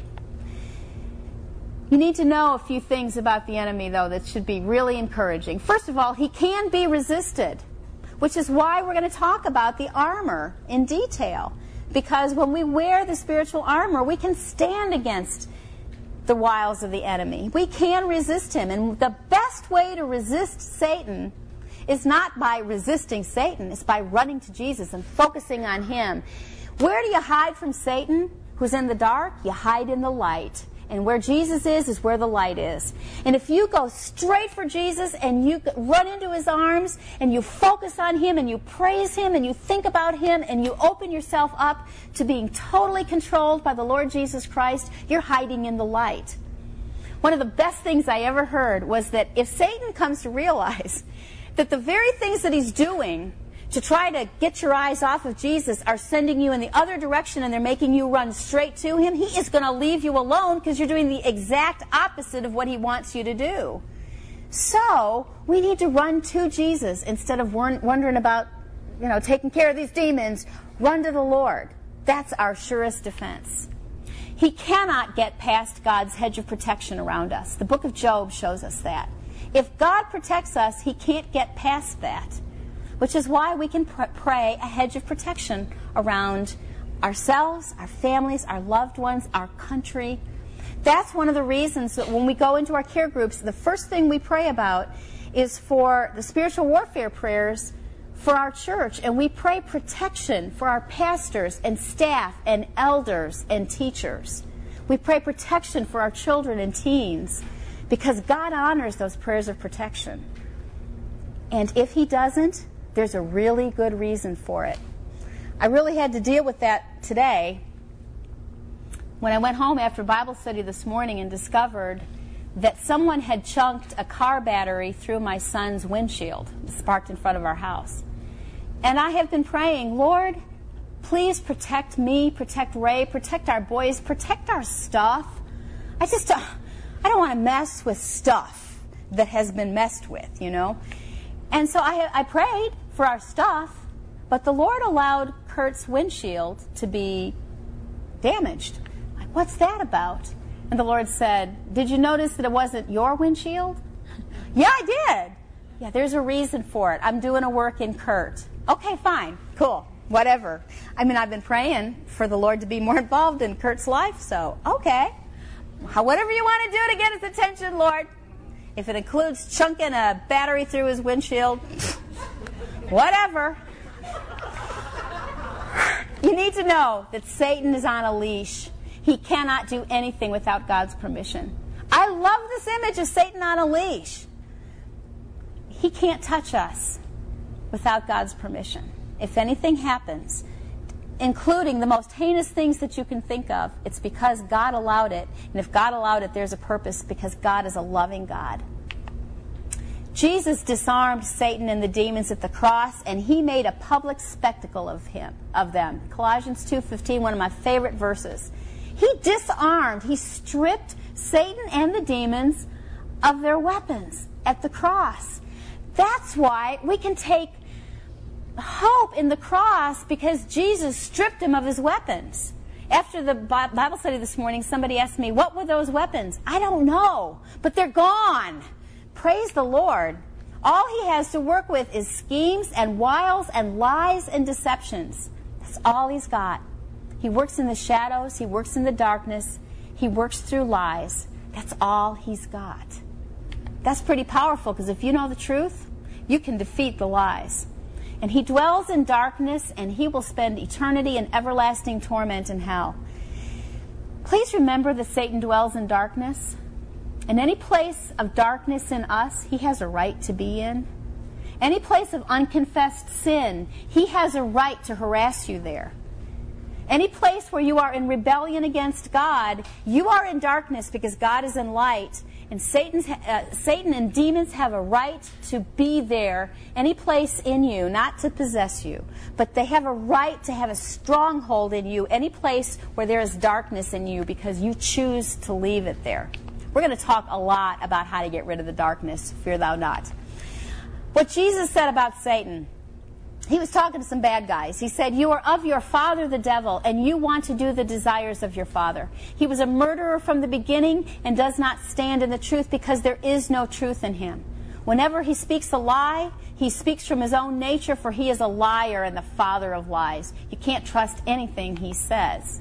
You need to know a few things about the enemy, though, that should be really encouraging. First of all, he can be resisted, which is why we're going to talk about the armor in detail. Because when we wear the spiritual armor, we can stand against the wiles of the enemy. We can resist him. And the best way to resist Satan is not by resisting Satan. It's by running to Jesus and focusing on him. Where do you hide from Satan, who's in the dark? You hide in the light. And where Jesus is where the light is. And if you go straight for Jesus and you run into his arms and you focus on him and you praise him and you think about him and you open yourself up to being totally controlled by the Lord Jesus Christ, you're hiding in the light. One of the best things I ever heard was that if Satan comes to realize that the very things that he's doing to try to get your eyes off of Jesus are sending you in the other direction and they're making you run straight to him, he is going to leave you alone because you're doing the exact opposite of what he wants you to do. So we need to run to Jesus instead of wondering about, taking care of these demons. Run to the Lord. That's our surest defense. He cannot get past God's hedge of protection around us. The book of Job shows us that. If God protects us, he can't get past that, which is why we can pray a hedge of protection around ourselves, our families, our loved ones, our country. That's one of the reasons that when we go into our care groups, the first thing we pray about is for the spiritual warfare prayers for our church, and we pray protection for our pastors and staff and elders and teachers. We pray protection for our children and teens because God honors those prayers of protection. And if he doesn't, there's a really good reason for it. I really had to deal with that today when I went home after Bible study this morning and discovered that someone had chunked a car battery through my son's windshield. It's parked in front of our house. And I have been praying, Lord, please protect me, protect Ray, protect our boys, protect our stuff. I don't want to mess with stuff that has been messed with, And so I prayed for our stuff, but the Lord allowed Kurt's windshield to be damaged. Like, what's that about? And the Lord said, did you notice that it wasn't your windshield? Yeah, I did. Yeah, there's a reason for it. I'm doing a work in Kurt. Okay, fine, cool, whatever. I've been praying for the Lord to be more involved in Kurt's life, so okay. Whatever you want to do to get his attention, Lord. If it includes chunking a battery through his windshield, whatever. You need to know that Satan is on a leash. He cannot do anything without God's permission. I love this image of Satan on a leash. He can't touch us without God's permission. If anything happens, including the most heinous things that you can think of, it's because God allowed it. And if God allowed it, there's a purpose, because God is a loving God. Jesus disarmed Satan and the demons at the cross, and he made a public spectacle of them. Colossians 2:15, one of my favorite verses. He disarmed, he stripped Satan and the demons of their weapons at the cross. That's why we can take hope in the cross, because Jesus stripped him of his weapons. After the Bible study this morning, somebody asked me, what were those weapons? I don't know, but they're gone. Praise the Lord. All he has to work with is schemes and wiles and lies and deceptions. That's all he's got. He works in the shadows. He works in the darkness. He works through lies. That's all he's got. That's pretty powerful, because if you know the truth, you can defeat the lies. And he dwells in darkness, and he will spend eternity in everlasting torment in hell. Please remember that Satan dwells in darkness. And any place of darkness in us, he has a right to be in. Any place of unconfessed sin, he has a right to harass you there. Any place where you are in rebellion against God, you are in darkness because God is in light. And Satan and demons have a right to be there, any place in you, not to possess you. But they have a right to have a stronghold in you, any place where there is darkness in you, because you choose to leave it there. We're going to talk a lot about how to get rid of the darkness, fear thou not. What Jesus said about Satan, he was talking to some bad guys. He said, you are of your father the devil, and you want to do the desires of your father. He was a murderer from the beginning and does not stand in the truth, because there is no truth in him. Whenever he speaks a lie, he speaks from his own nature, for he is a liar and the father of lies. You can't trust anything he says.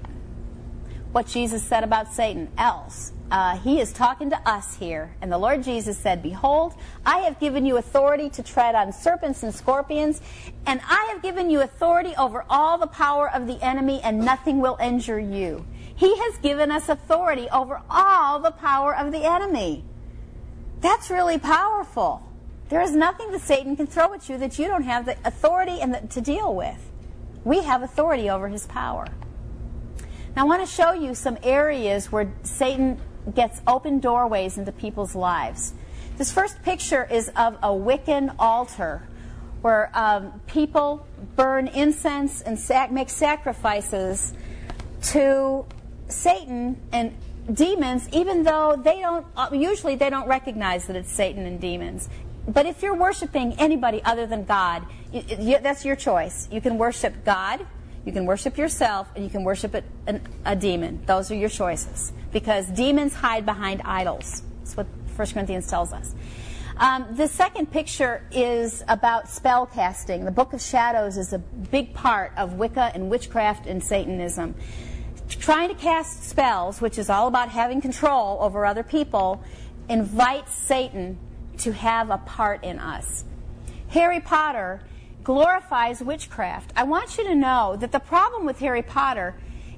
What Jesus said about Satan else. He is talking to us here. And the Lord Jesus said, behold, I have given you authority to tread on serpents and scorpions, and I have given you authority over all the power of the enemy, and nothing will injure you. He has given us authority over all the power of the enemy. That's really powerful. There is nothing that Satan can throw at you that you don't have the authority to deal with. We have authority over his power. Now I want to show you some areas where Satan gets open doorways into people's lives. This first picture is of a Wiccan altar where people burn incense and make sacrifices to Satan and demons, even though usually they don't recognize that it's Satan and demons. But if you're worshiping anybody other than God, that's your choice. You can worship God, you can worship yourself, and you can worship a demon. Those are your choices. Because demons hide behind idols. That's what 1 Corinthians tells us. The second picture is about spell casting. The Book of Shadows is a big part of Wicca and witchcraft and Satanism. Trying to cast spells, which is all about having control over other people, invites Satan to have a part in us. Harry Potter glorifies witchcraft. I want you to know that the problem with Harry Potter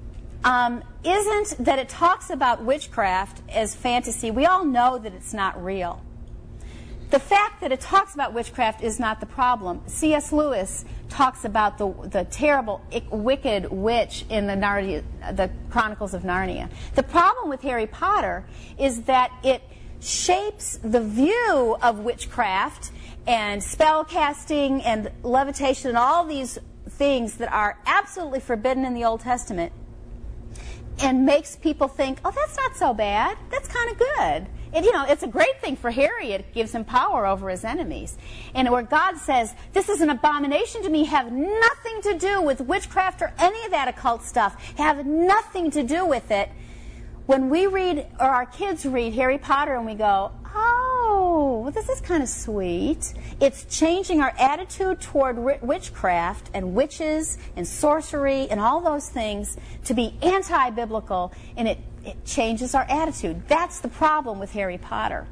isn't that it talks about witchcraft as fantasy. We all know that it's not real. The fact that it talks about witchcraft is not the problem. C.S. Lewis talks about the terrible, wicked witch in the Chronicles of Narnia. The problem with Harry Potter is that it shapes the view of witchcraft and spell casting and levitation and all these things that are absolutely forbidden in the Old Testament, and makes people think, oh, that's not so bad. That's kind of good. And, it's a great thing for Harry. It gives him power over his enemies. And where God says, this is an abomination to me, have nothing to do with witchcraft or any of that occult stuff, have nothing to do with it. When we read, or our kids read Harry Potter and we go, oh, well, this is kind of sweet. It's changing our attitude toward witchcraft and witches and sorcery and all those things to be anti-biblical, and it changes our attitude. That's the problem with Harry Potter.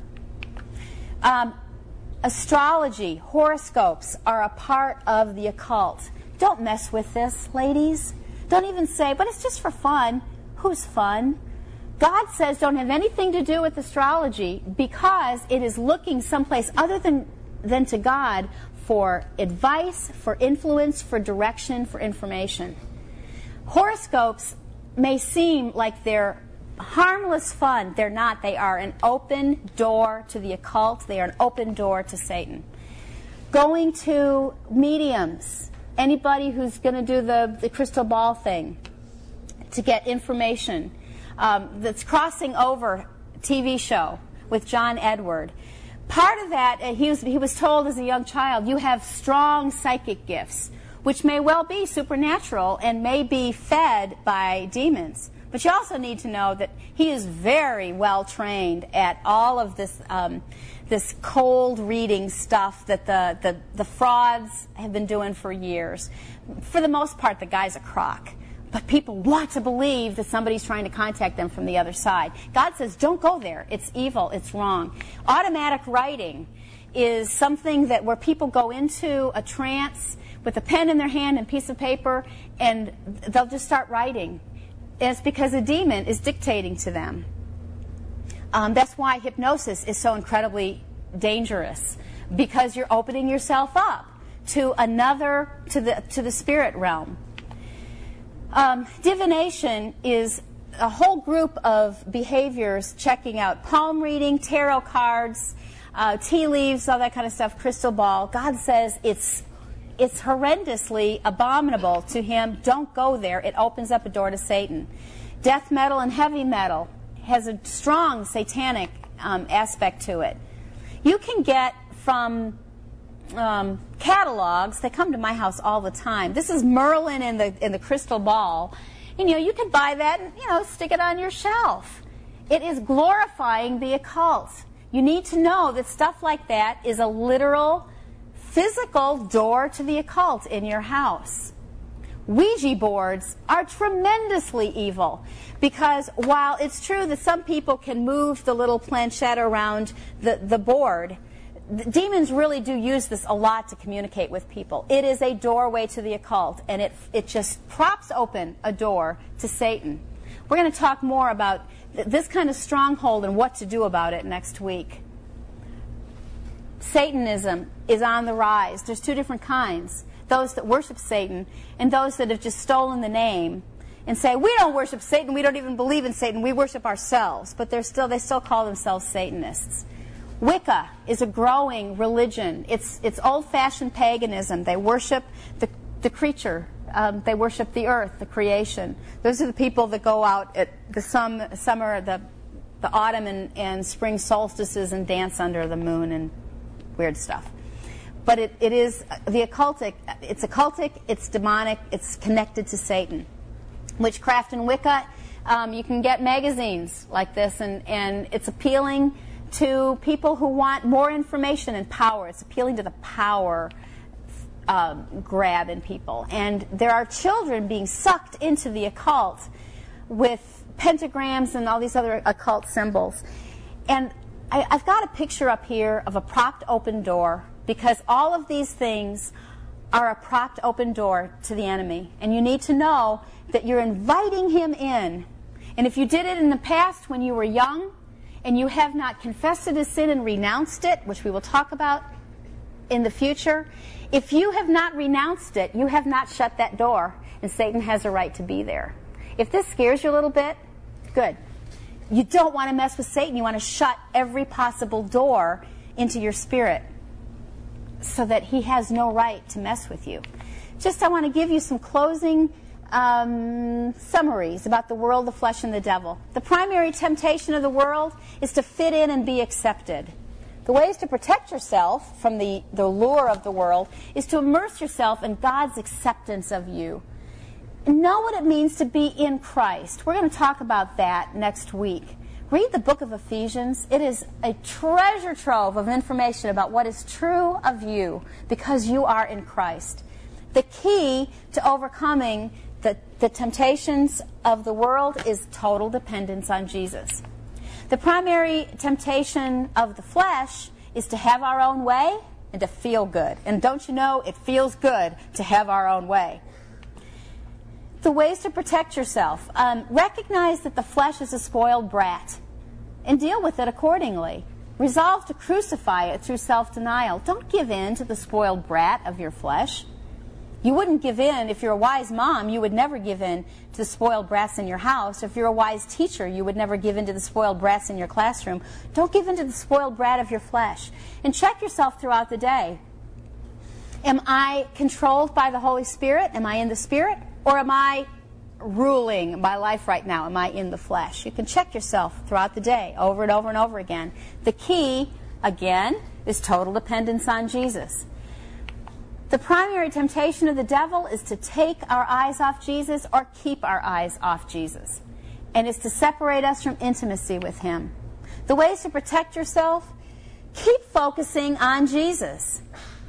Astrology, horoscopes are a part of the occult. Don't mess with this, ladies. Don't even say, but it's just for fun. Who's fun? God says don't have anything to do with astrology because it is looking someplace other than to God for advice, for influence, for direction, for information. Horoscopes may seem like they're harmless fun. They're not. They are an open door to the occult. They are an open door to Satan. Going to mediums, anybody who's going to do the crystal ball thing to get information, that's Crossing Over TV show with John Edward. Part of that, he was told as a young child, you have strong psychic gifts, which may well be supernatural and may be fed by demons. But you also need to know that he is very well trained at all of this this cold reading stuff that the frauds have been doing for years. For the most part, the guy's a crock. But people want to believe that somebody's trying to contact them from the other side. God says, don't go there. It's evil. It's wrong. Automatic writing is something that where people go into a trance with a pen in their hand and a piece of paper, and they'll just start writing. And it's because a demon is dictating to them. That's why hypnosis is so incredibly dangerous, because you're opening yourself up to the spirit realm. Divination is a whole group of behaviors checking out palm reading, tarot cards, tea leaves, all that kind of stuff, crystal ball. God says it's horrendously abominable to him. Don't go there. It opens up a door to Satan. Death metal and heavy metal has a strong satanic aspect to it. You can get from catalogs. They come to my house all the time. This is Merlin in the crystal ball. You can buy that and stick it on your shelf. It is glorifying the occult. You need to know that stuff like that is a literal, physical door to the occult in your house. Ouija boards are tremendously evil because while it's true that some people can move the little planchette around the board, the demons really do use this a lot to communicate with people. It is a doorway to the occult, and it just props open a door to Satan. We're going to talk more about this kind of stronghold and what to do about it next week. Satanism is on the rise. There's two different kinds. Those that worship Satan and those that have just stolen the name. and say, we don't worship Satan, we don't even believe in Satan, we worship ourselves. But they still call themselves Satanists. Wicca is a growing religion. It's old-fashioned paganism. They worship the creature. They worship the earth, the creation. Those are the people that go out at the summer, the autumn and spring solstices and dance under the moon and weird stuff. But it is the occultic. It's occultic, it's demonic, it's connected to Satan. Witchcraft and Wicca, you can get magazines like this, and it's appealing to people who want more information and power. It's appealing to the power grab in people. And there are children being sucked into the occult with pentagrams and all these other occult symbols. And I've got a picture up here of a propped open door, because all of these things are a propped open door to the enemy. And you need to know that you're inviting him in. And if you did it in the past when you were young, and you have not confessed it as sin and renounced it, which we will talk about in the future, if you have not renounced it, you have not shut that door, and Satan has a right to be there. If this scares you a little bit, good. You don't want to mess with Satan. You want to shut every possible door into your spirit so that he has no right to mess with you. I want to give you some closing summaries about the world, the flesh, and the devil. The primary temptation of the world is to fit in and be accepted. The ways to protect yourself from the lure of the world is to immerse yourself in God's acceptance of you. Know what it means to be in Christ. We're going to talk about that next week. Read the book of Ephesians. It is a treasure trove of information about what is true of you because you are in Christ. The key to overcoming the temptations of the world is total dependence on Jesus. The primary temptation of the flesh is to have our own way and to feel good. And don't you know, it feels good to have our own way. The ways to protect yourself. Recognize that the flesh is a spoiled brat and deal with it accordingly. Resolve to crucify it through self-denial. Don't give in to the spoiled brat of your flesh. You wouldn't give in. If you're a wise mom, you would never give in to the spoiled brats in your house. If you're a wise teacher, you would never give in to the spoiled brats in your classroom. Don't give in to the spoiled brat of your flesh. And check yourself throughout the day. Am I controlled by the Holy Spirit? Am I in the Spirit? Or am I ruling my life right now? Am I in the flesh? You can check yourself throughout the day, over and over and over again. The key, again, is total dependence on Jesus. The primary temptation of the devil is to take our eyes off Jesus or keep our eyes off Jesus. And it's to separate us from intimacy with him. The ways to protect yourself, keep focusing on Jesus.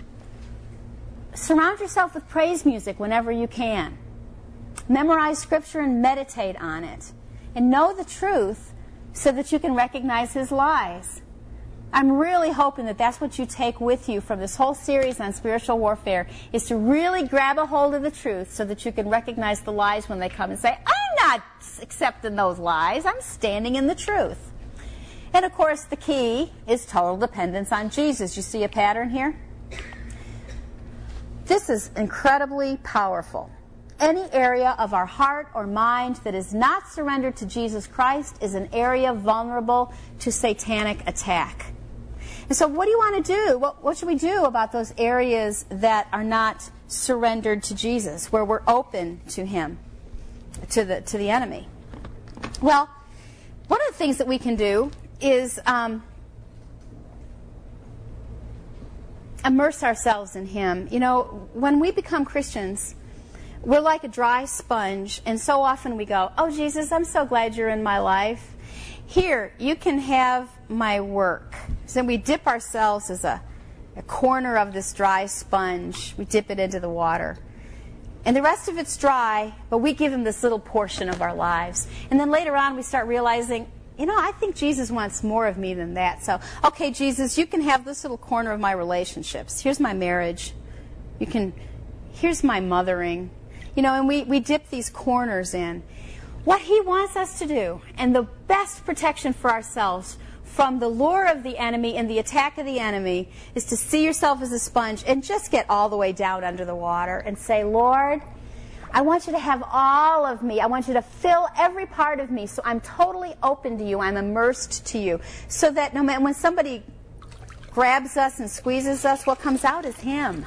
Surround yourself with praise music whenever you can. Memorize Scripture and meditate on it. And know the truth so that you can recognize his lies. I'm really hoping that that's what you take with you from this whole series on spiritual warfare, is to really grab a hold of the truth so that you can recognize the lies when they come and say, I'm not accepting those lies. I'm standing in the truth. And, of course, the key is total dependence on Jesus. You see a pattern here? This is incredibly powerful. Any area of our heart or mind that is not surrendered to Jesus Christ is an area vulnerable to satanic attack. And so what do you want to do? What should we do about those areas that are not surrendered to Jesus, where we're open to him, to the enemy? Well, one of the things that we can do is immerse ourselves in him. You know, when we become Christians, we're like a dry sponge, and so often we go, oh, Jesus, I'm so glad you're in my life. Here, you can have my work. So we dip ourselves as a corner of this dry sponge. We dip it into the water. And the rest of it's dry, but we give him this little portion of our lives. And then later on we start realizing, you know, I think Jesus wants more of me than that. So, okay, Jesus, you can have this little corner of my relationships. Here's my marriage. Here's my mothering. You know, and we dip these corners in. What he wants us to do, and the best protection for ourselves from the lure of the enemy and the attack of the enemy, is to see yourself as a sponge and just get all the way down under the water and say, Lord, I want you to have all of me. I want you to fill every part of me. So I'm totally open to you. I'm immersed to you. So that no matter when somebody grabs us and squeezes us, what comes out is Him.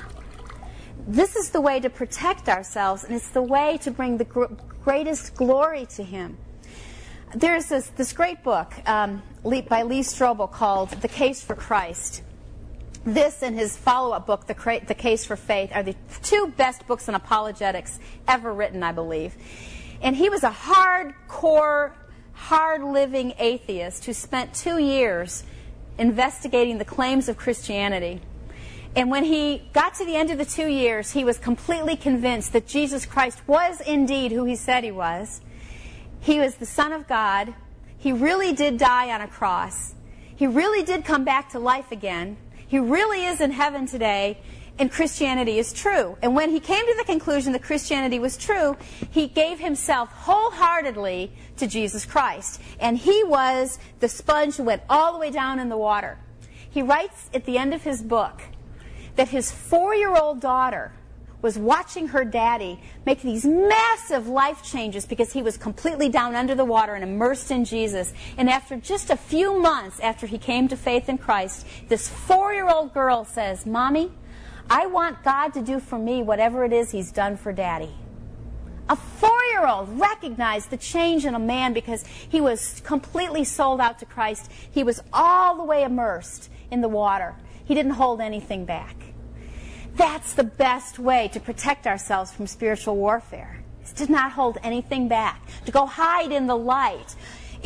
This is the way to protect ourselves, and it's the way to bring the greatest glory to Him. There's this great book by Lee Strobel called The Case for Christ. This and his follow-up book, The Case for Faith, are the two best books on apologetics ever written, I believe. And he was a hardcore, hard-living atheist who spent 2 years investigating the claims of Christianity. And when he got to the end of the 2 years, he was completely convinced that Jesus Christ was indeed who He said He was. He was the Son of God. He really did die on a cross. He really did come back to life again. He really is in heaven today, and Christianity is true. And when he came to the conclusion that Christianity was true, he gave himself wholeheartedly to Jesus Christ. And he was the sponge who went all the way down in the water. He writes at the end of his book that his 4-year-old daughter was watching her daddy make these massive life changes because he was completely down under the water and immersed in Jesus. And after just a few months after he came to faith in Christ, this 4-year-old girl says, "Mommy, I want God to do for me whatever it is He's done for Daddy." A 4-year-old recognized the change in a man because he was completely sold out to Christ. He was all the way immersed in the water. He didn't hold anything back. That's the best way to protect ourselves from spiritual warfare, is to not hold anything back, to go hide in the light.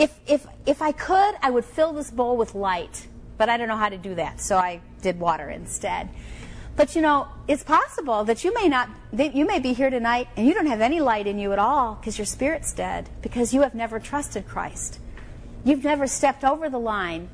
If I could, I would fill this bowl with light, but I don't know how to do that, so I did water instead. But you know, it's possible that you may be here tonight and you don't have any light in you at all because your spirit's dead, because you have never trusted Christ. You've never stepped over the line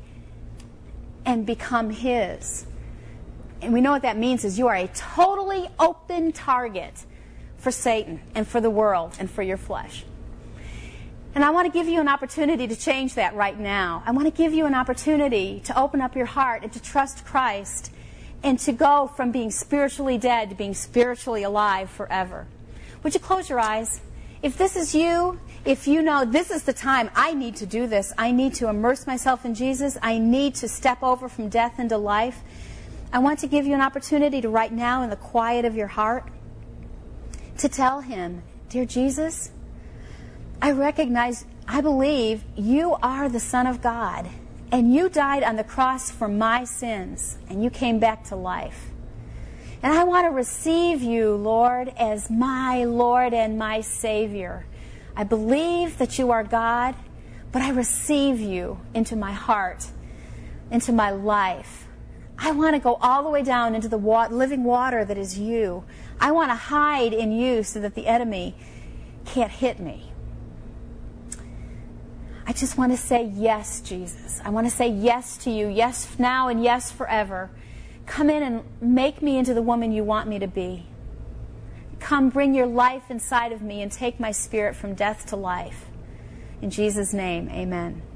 and become His. And we know what that means is you are a totally open target for Satan and for the world and for your flesh. And I want to give you an opportunity to change that right now. I want to give you an opportunity to open up your heart and to trust Christ and to go from being spiritually dead to being spiritually alive forever. Would you close your eyes? If this is you, if you know this is the time I need to do this, I need to immerse myself in Jesus, I need to step over from death into life, I want to give you an opportunity to right now in the quiet of your heart to tell Him, "Dear Jesus, I recognize, I believe you are the Son of God, and you died on the cross for my sins, and you came back to life. And I want to receive you, Lord, as my Lord and my Savior. I believe that you are God, but I receive you into my heart, into my life. I want to go all the way down into the living water that is you. I want to hide in you so that the enemy can't hit me. I just want to say yes, Jesus. I want to say yes to you, yes now and yes forever. Come in and make me into the woman you want me to be. Come bring your life inside of me and take my spirit from death to life. In Jesus' name, amen.